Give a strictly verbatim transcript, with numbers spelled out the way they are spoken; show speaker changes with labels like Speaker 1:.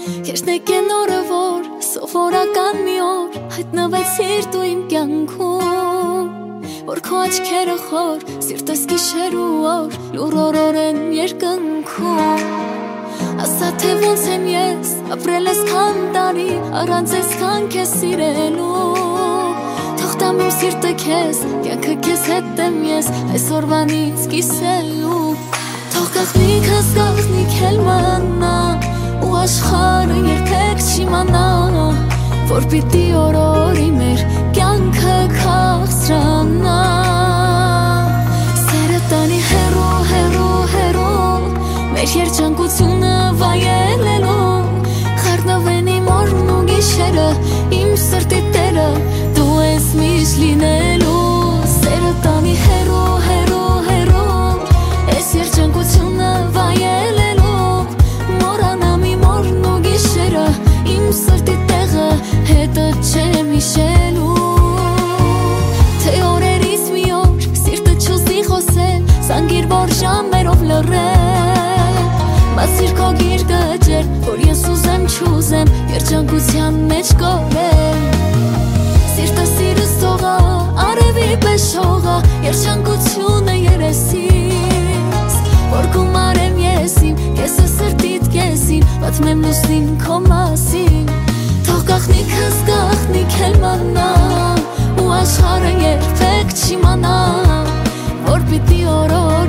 Speaker 1: Քեշնեք են օրը որ սովորական մի օր հայտնվեցիր դու իմ կյանքում Որ քո աչքերը խոր սիրտս գիշեր ու օր լուրորոր են երկնքում Ասա թե ոնց եմ ես ապրել այսքան տարի առանց այսքան քեզ սիրելու Թող տամ իմ սիրտը քեզ կյանքը քեզ հետ եմ ես այսօրվանից կիսելու Թող գաղտնիքս գաղտնիք էլ մնա ու աշխարհը երբեք չիմանա Որ պիտի օրորի մեր կյանքը քաղցրանա Սերը տանի հեռու, հեռու, հեռու Մեր երջանկությունը վայելելու Խառնվեն իմ օրն ու գիշերը Իմ սրտի տերը դու ես միշտ լինելու Սերը տանի հեռու, հեռու, հեռու Ես երջանկությունը վայելելու Մորանամ իմ օրն ու գիշերը Իմ սրտի տեղը հետը չեմ հիշելու Թե օրերից մի օր սիրտը չուզի խոսել Զանգիր որ ժամերով լռել Բացիր քո գիրկը ջեր որ ես ուզեմ չուզեմ Երջանկության մեջ կորել Սիրտը սիրս թողա արևի պես շողա Երջանկությունը երեսից Որ գումարեմ ես իմ կեսը սրտիդ կեսին Պատմեմ լուսնին քո մասին Թող գաղտնիքս գաղտնիք էլ մնա Ու աշխարհը երբեք չիմանա Որ պիտի օրոր